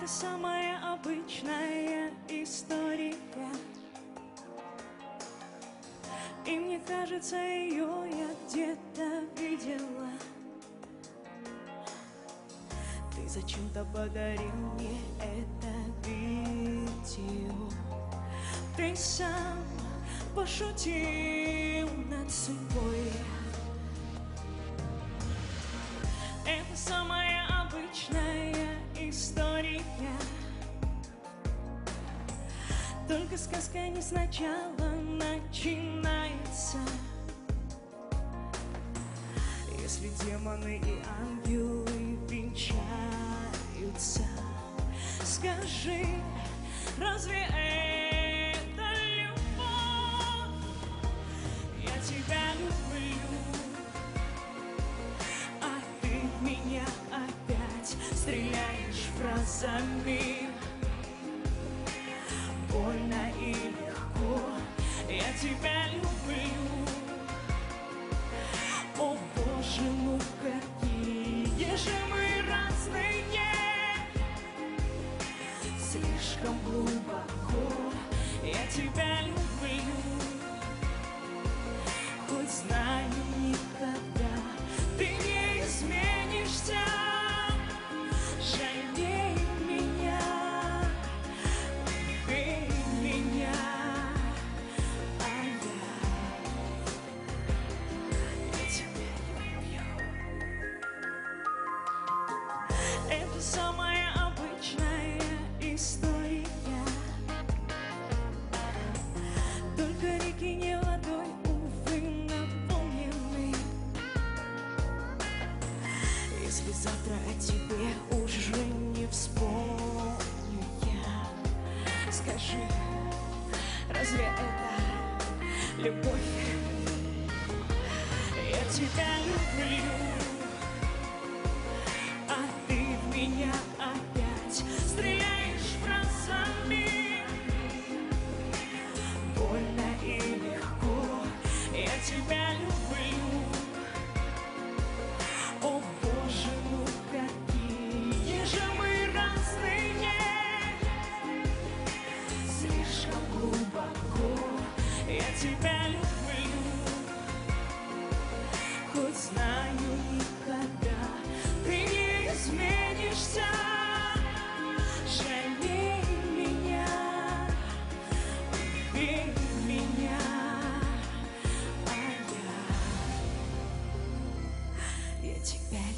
Это самая обычная история, и мне кажется, ее я где-то видела. Ты зачем-то подарил мне это видео. Ты сам пошутил над судьбой. Это самая обычная история, только сказка не сначала начинается. Если демоны и ангелы венчаются, скажи, разве это любовь? Я тебя люблю, а ты в меня опять стреляешь фразами. Больно и легко, я тебя люблю. О боже, ну какие же мы разные, слишком глубоко. Я тебя люблю, хоть знаю, никогда ты не изменишься. Жалей меня, люби меня, а я тебя люблю. Это самая обычная история, только реки не водой, увы, наполнены. Если завтра о тебе уже не вспомню я, скажи, разве это любовь? Я тебя люблю, а ты в меня опять стреляешь фразами. Больно и легко, я тебя люблю. О боже, ну какие же мы разные, слишком глубоко. Я тебя люблю, хоть знаю, никогда ты не изменишься. Жалей меня, люби меня, а я тебя